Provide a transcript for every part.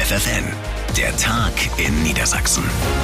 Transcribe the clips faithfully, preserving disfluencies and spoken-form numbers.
F F N, der Tag in Niedersachsen.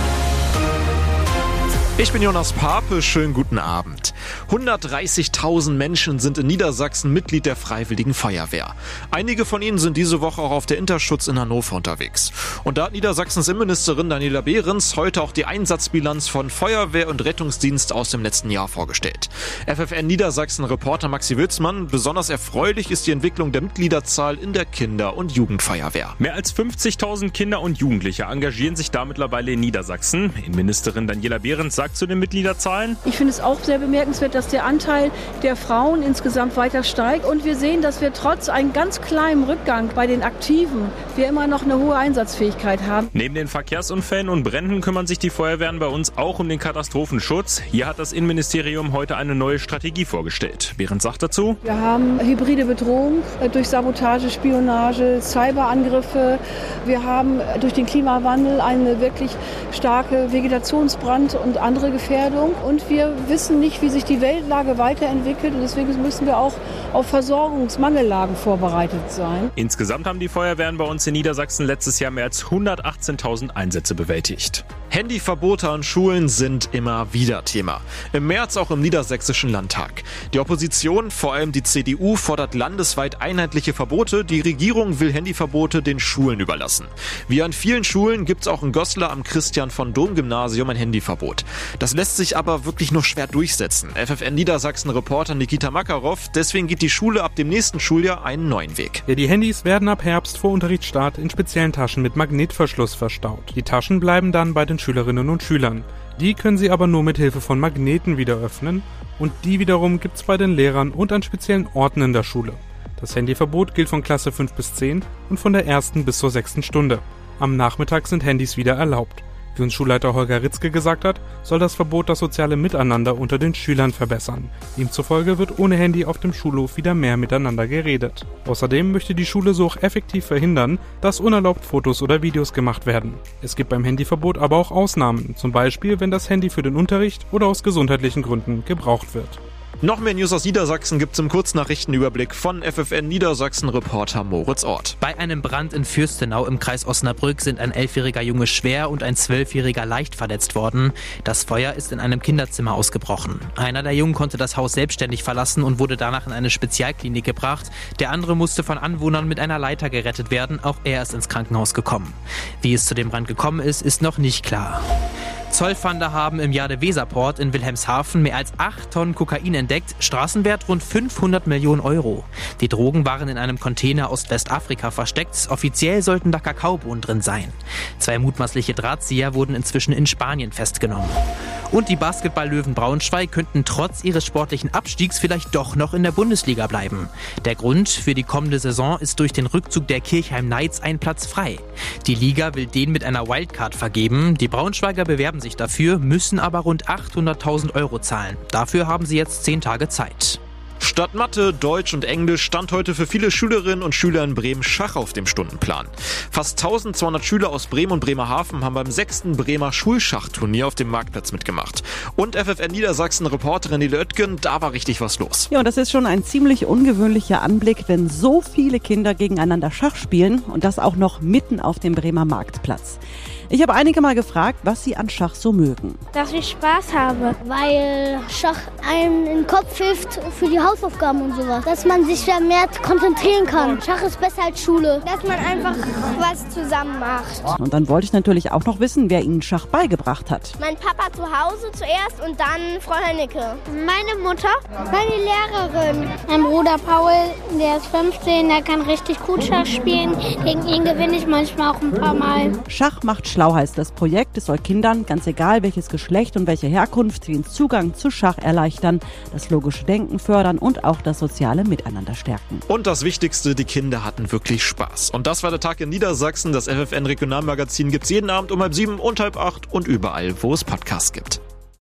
Ich bin Jonas Pape, schönen guten Abend. hundertdreißigtausend Menschen sind in Niedersachsen Mitglied der Freiwilligen Feuerwehr. Einige von ihnen sind diese Woche auch auf der Interschutz in Hannover unterwegs. Und da hat Niedersachsens Innenministerin Daniela Behrens heute auch die Einsatzbilanz von Feuerwehr und Rettungsdienst aus dem letzten Jahr vorgestellt. F F N Niedersachsen-Reporter Maxi Wilsmann, besonders erfreulich ist die Entwicklung der Mitgliederzahl in der Kinder- und Jugendfeuerwehr. Mehr als fünfzigtausend Kinder und Jugendliche engagieren sich da mittlerweile in Niedersachsen. Innenministerin Daniela Behrens sagt zu den Mitgliederzahlen: Ich finde es auch sehr bemerkenswert, dass der Anteil der Frauen insgesamt weiter steigt. Und wir sehen, dass wir trotz einem ganz kleinen Rückgang bei den Aktiven wir immer noch eine hohe Einsatzfähigkeit haben. Neben den Verkehrsunfällen und Bränden kümmern sich die Feuerwehren bei uns auch um den Katastrophenschutz. Hier hat das Innenministerium heute eine neue Strategie vorgestellt. Behrens sagt dazu: Wir haben hybride Bedrohung durch Sabotage, Spionage, Cyberangriffe. Wir haben durch den Klimawandel eine wirklich starke Vegetationsbrand und andere Gefährdung. Und wir wissen nicht, wie sich die Weltlage weiterentwickelt. Und deswegen müssen wir auch auf Versorgungsmangellagen vorbereitet sein. Insgesamt haben die Feuerwehren bei uns in Niedersachsen letztes Jahr mehr als hundertachtzehntausend Einsätze bewältigt. Handyverbote an Schulen sind immer wieder Thema. Im März auch im Niedersächsischen Landtag. Die Opposition, vor allem die C D U, fordert landesweit einheitliche Verbote. Die Regierung will Handyverbote den Schulen überlassen. Wie an vielen Schulen gibt es auch in Goslar am Christian-von-Dom-Gymnasium ein Handyverbot. Das lässt sich aber wirklich nur schwer durchsetzen. F F N Niedersachsen-Reporter Nikita Makarov, deswegen geht die Schule ab dem nächsten Schuljahr einen neuen Weg. Ja, die Handys werden ab Herbst vor Unterrichtsstart in speziellen Taschen mit Magnetverschluss verstaut. Die Taschen bleiben dann bei den Schülerinnen und Schülern. Die können sie aber nur mit Hilfe von Magneten wieder öffnen und die wiederum gibt's bei den Lehrern und an speziellen Orten in der Schule. Das Handyverbot gilt von Klasse fünf bis zehn und von der ersten bis zur sechsten Stunde. Am Nachmittag sind Handys wieder erlaubt. Wie uns Schulleiter Holger Ritzke gesagt hat, soll das Verbot das soziale Miteinander unter den Schülern verbessern. Ihm zufolge wird ohne Handy auf dem Schulhof wieder mehr miteinander geredet. Außerdem möchte die Schule so auch effektiv verhindern, dass unerlaubt Fotos oder Videos gemacht werden. Es gibt beim Handyverbot aber auch Ausnahmen, zum Beispiel wenn das Handy für den Unterricht oder aus gesundheitlichen Gründen gebraucht wird. Noch mehr News aus Niedersachsen gibt's im Kurznachrichtenüberblick von F F N Niedersachsen-Reporter Moritz Ort. Bei einem Brand in Fürstenau im Kreis Osnabrück sind ein elfjähriger Junge schwer und ein zwölfjähriger leicht verletzt worden. Das Feuer ist in einem Kinderzimmer ausgebrochen. Einer der Jungen konnte das Haus selbstständig verlassen und wurde danach in eine Spezialklinik gebracht. Der andere musste von Anwohnern mit einer Leiter gerettet werden. Auch er ist ins Krankenhaus gekommen. Wie es zu dem Brand gekommen ist, ist noch nicht klar. Zollfahnder haben im Jade-Weser-Port in Wilhelmshaven mehr als acht Tonnen Kokain entdeckt, Straßenwert rund fünfhundert Millionen Euro. Die Drogen waren in einem Container aus Westafrika versteckt, offiziell sollten da Kakaobohnen drin sein. Zwei mutmaßliche Drahtzieher wurden inzwischen in Spanien festgenommen. Und die Basketball-Löwen Braunschweig könnten trotz ihres sportlichen Abstiegs vielleicht doch noch in der Bundesliga bleiben. Der Grund für die kommende Saison ist durch den Rückzug der Kirchheim Knights ein Platz frei. Die Liga will den mit einer Wildcard vergeben. Die Braunschweiger bewerben sich dafür, müssen aber rund achthunderttausend Euro zahlen. Dafür haben sie jetzt zehn Tage Zeit. Statt Mathe, Deutsch und Englisch stand heute für viele Schülerinnen und Schüler in Bremen Schach auf dem Stundenplan. Fast eintausendzweihundert Schüler aus Bremen und Bremerhaven haben beim sechsten Bremer Schulschachturnier auf dem Marktplatz mitgemacht. Und F F N Niedersachsen-Reporterin Nele Oettgen, da war richtig was los. Ja, und das ist schon ein ziemlich ungewöhnlicher Anblick, wenn so viele Kinder gegeneinander Schach spielen und das auch noch mitten auf dem Bremer Marktplatz. Ich habe einige mal gefragt, was sie an Schach so mögen. Dass ich Spaß habe, weil Schach einem in den Kopf hilft für die Hausaufgaben und sowas. Dass man sich da mehr konzentrieren kann. Schach ist besser als Schule. Dass man einfach was zusammen macht. Und dann wollte ich natürlich auch noch wissen, wer ihnen Schach beigebracht hat. Mein Papa zu Hause zuerst und dann Frau Hennecke. Meine Mutter, meine Lehrerin. Mein Bruder Paul, der ist fünfzehn, der kann richtig gut Schach spielen. Gegen ihn gewinne ich manchmal auch ein paar Mal. Schach macht Schlau heißt das Projekt. Es soll Kindern, ganz egal welches Geschlecht und welche Herkunft, den Zugang zu Schach erleichtern, das logische Denken fördern und auch das soziale Miteinander stärken. Und das Wichtigste, die Kinder hatten wirklich Spaß. Und das war der Tag in Niedersachsen. Das F F N Regionalmagazin gibt's jeden Abend um halb sieben und halb acht und überall, wo es Podcasts gibt.